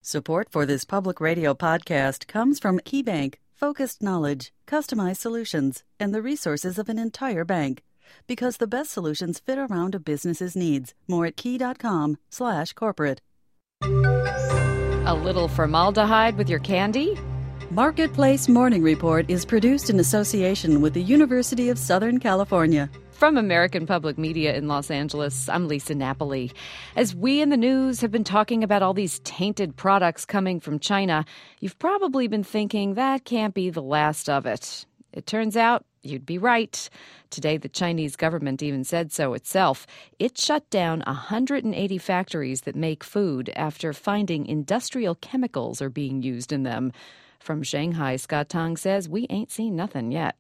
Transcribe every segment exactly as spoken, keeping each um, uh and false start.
Support for this public radio podcast comes from KeyBank, focused knowledge, customized solutions, and the resources of an entire bank. Because the best solutions fit around a business's needs. More at key.com slash corporate. A little formaldehyde with your candy? Marketplace Morning Report is produced in association with the University of Southern California. From American Public Media in Los Angeles, I'm Lisa Napoli. As we in the news have been talking about all these tainted products coming from China, you've probably been thinking that can't be the last of it. It turns out you'd be right. Today, the Chinese government even said so itself. It shut down one hundred eighty factories that make food after finding industrial chemicals are being used in them. From Shanghai, Scott Tong says we ain't seen nothing yet.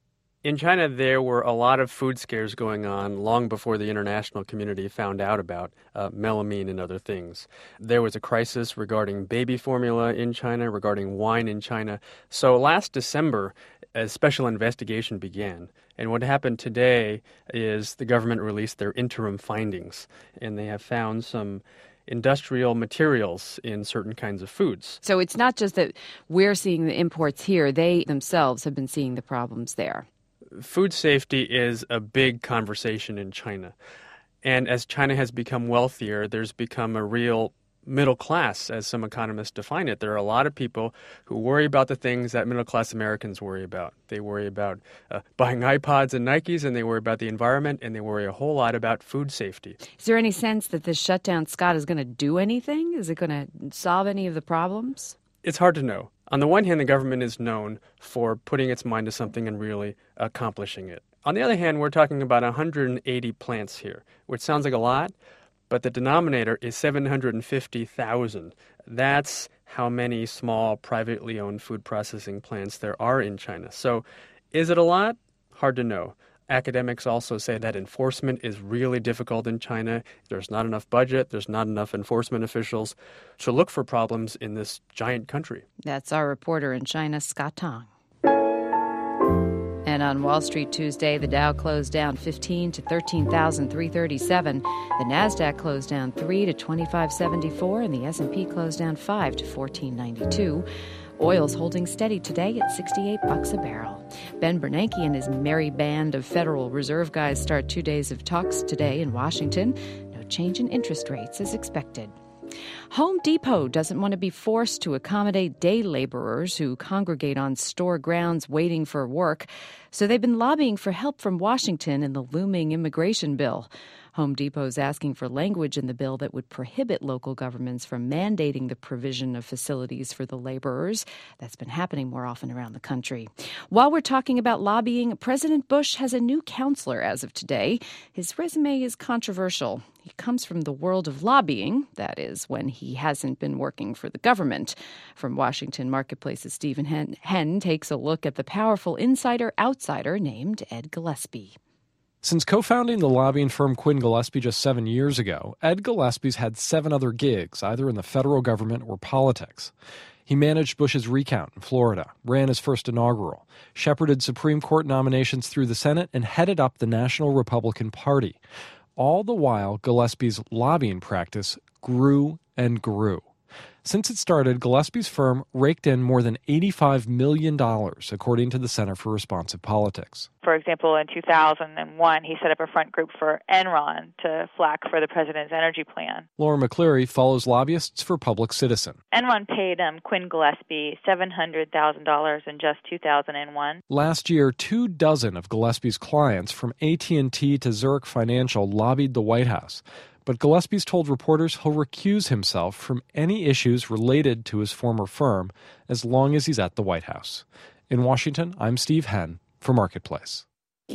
In China, there were a lot of food scares going on long before the international community found out about uh, melamine and other things. There was a crisis regarding baby formula in China, regarding wine in China. So last December, a special investigation began. And what happened today is the government released their interim findings, and they have found some industrial materials in certain kinds of foods. So it's not just that we're seeing the imports here. They themselves have been seeing the problems there. Food safety is a big conversation in China. And as China has become wealthier, there's become a real middle class, as some economists define it. There are a lot of people who worry about the things that middle-class Americans worry about. They worry about uh, buying iPods and Nikes, and they worry about the environment, and they worry a whole lot about food safety. Is there any sense that this shutdown, Scott, is going to do anything? Is it going to solve any of the problems? It's hard to know. On the one hand, the government is known for putting its mind to something and really accomplishing it. On the other hand, we're talking about one hundred eighty plants here, which sounds like a lot, but the denominator is seven hundred fifty thousand. That's how many small, privately owned food processing plants there are in China. So is it a lot? Hard to know. Academics also say that enforcement is really difficult in China. There's not enough budget. There's not enough enforcement officials to look for problems in this giant country. That's our reporter in China, Scott Tong. And on Wall Street Tuesday, the Dow closed down fifteen to thirteen thousand three hundred thirty-seven. The Nasdaq closed down three to twenty-five seventy-four, and the S and P closed down five to fourteen ninety-two. Oil's holding steady today at sixty-eight bucks a barrel. Ben Bernanke and his merry band of Federal Reserve guys start two days of talks today in Washington. No change in interest rates is expected. Home Depot doesn't want to be forced to accommodate day laborers who congregate on store grounds waiting for work, so they've been lobbying for help from Washington in the looming immigration bill. Home Depot is asking for language in the bill that would prohibit local governments from mandating the provision of facilities for the laborers. That's been happening more often around the country. While we're talking about lobbying, President Bush has a new counselor as of today. His resume is controversial. He comes from the world of lobbying, that is, when he hasn't been working for the government. From Washington Marketplace's Stephen Henn, Henn takes a look at the powerful insider-outsider named Ed Gillespie. Since co-founding the lobbying firm Quinn Gillespie just seven years ago, Ed Gillespie's had seven other gigs, either in the federal government or politics. He managed Bush's recount in Florida, ran his first inaugural, shepherded Supreme Court nominations through the Senate, and headed up the National Republican Party. All the while, Gillespie's lobbying practice grew and grew. Since it started, Gillespie's firm raked in more than eighty-five million dollars, according to the Center for Responsive Politics. For example, in two thousand one, he set up a front group for Enron to flack for the president's energy plan. Laura McCleary follows lobbyists for Public Citizen. Enron paid um, Quinn Gillespie seven hundred thousand dollars in just two thousand one. Last year, two dozen of Gillespie's clients, from A T and T to Zurich Financial, lobbied the White House. But Gillespie's told reporters he'll recuse himself from any issues related to his former firm as long as he's at the White House. In Washington, I'm Steve Henn for Marketplace.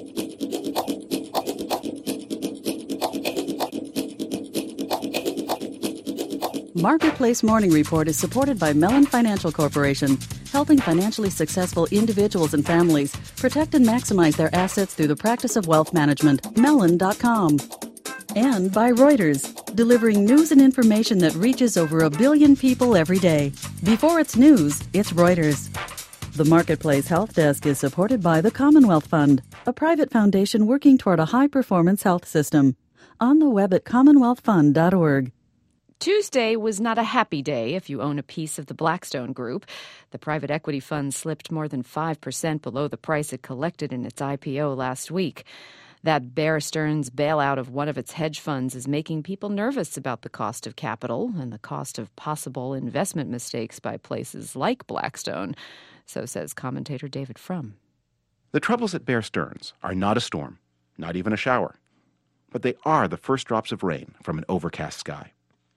Marketplace Morning Report is supported by Mellon Financial Corporation, helping financially successful individuals and families protect and maximize their assets through the practice of wealth management. Mellon dot com. And by Reuters, delivering news and information that reaches over a billion people every day. Before it's news, it's Reuters. The Marketplace Health Desk is supported by the Commonwealth Fund, a private foundation working toward a high-performance health system. On the web at commonwealth fund dot org. Tuesday was not a happy day if you own a piece of the Blackstone Group. The private equity fund slipped more than five percent below the price it collected in its I P O last week. That Bear Stearns bailout of one of its hedge funds is making people nervous about the cost of capital and the cost of possible investment mistakes by places like Blackstone. So says commentator David Frum. The troubles at Bear Stearns are not a storm, not even a shower, but they are the first drops of rain from an overcast sky.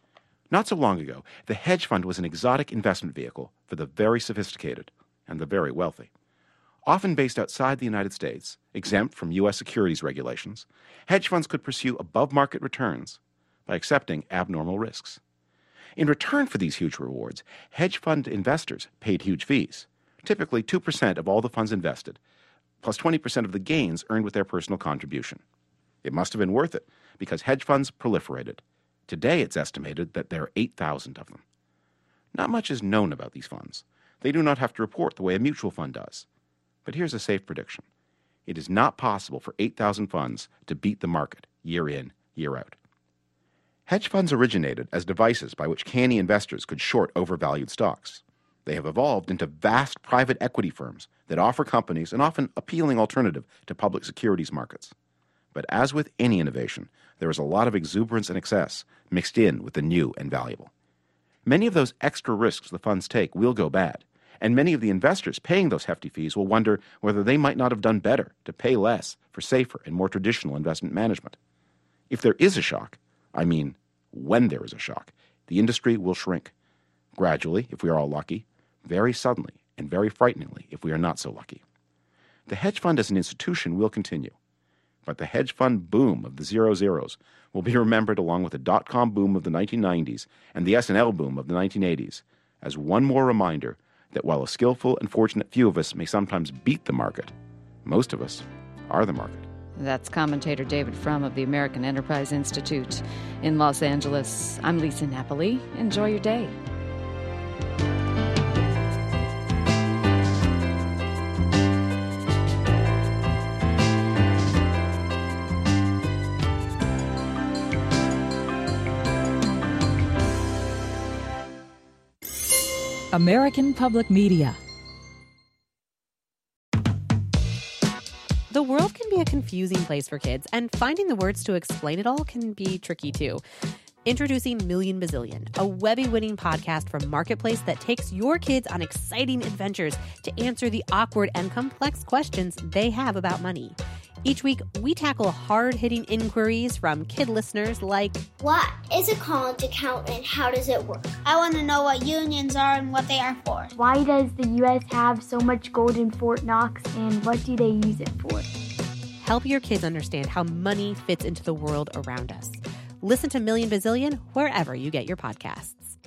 Not so long ago, the hedge fund was an exotic investment vehicle for the very sophisticated and the very wealthy. Often based outside the United States, exempt from U S securities regulations, hedge funds could pursue above-market returns by accepting abnormal risks. In return for these huge rewards, hedge fund investors paid huge fees, typically two percent of all the funds invested, plus twenty percent of the gains earned with their personal contribution. It must have been worth it, because hedge funds proliferated. Today, it's estimated that there are eight thousand of them. Not much is known about these funds. They do not have to report the way a mutual fund does. But here's a safe prediction. It is not possible for eight thousand funds to beat the market year in, year out. Hedge funds originated as devices by which canny investors could short overvalued stocks. They have evolved into vast private equity firms that offer companies an often appealing alternative to public securities markets. But as with any innovation, there is a lot of exuberance and excess mixed in with the new and valuable. Many of those extra risks the funds take will go bad, and many of the investors paying those hefty fees will wonder whether they might not have done better to pay less for safer and more traditional investment management. If there is a shock, I mean when there is a shock, the industry will shrink. Gradually, if we are all lucky, very suddenly, and very frighteningly if we are not so lucky. The hedge fund as an institution will continue. But the hedge fund boom of the zero zeros will be remembered along with the dot-com boom of the nineteen nineties and the S and L boom of the nineteen eighties as one more reminder that while a skillful and fortunate few of us may sometimes beat the market, most of us are the market. That's commentator David Frum of the American Enterprise Institute. In Los Angeles, I'm Lisa Napoli. Enjoy your day. American Public Media. The world can be a confusing place for kids, and finding the words to explain it all can be tricky too. Introducing Million Bazillion, a Webby-winning podcast from Marketplace that takes your kids on exciting adventures to answer the awkward and complex questions they have about money. Each week, we tackle hard-hitting inquiries from kid listeners like, what is a college account and how does it work? I want to know what unions are and what they are for. Why does the U S have so much gold in Fort Knox and what do they use it for? Help your kids understand how money fits into the world around us. Listen to Million Bazillion wherever you get your podcasts.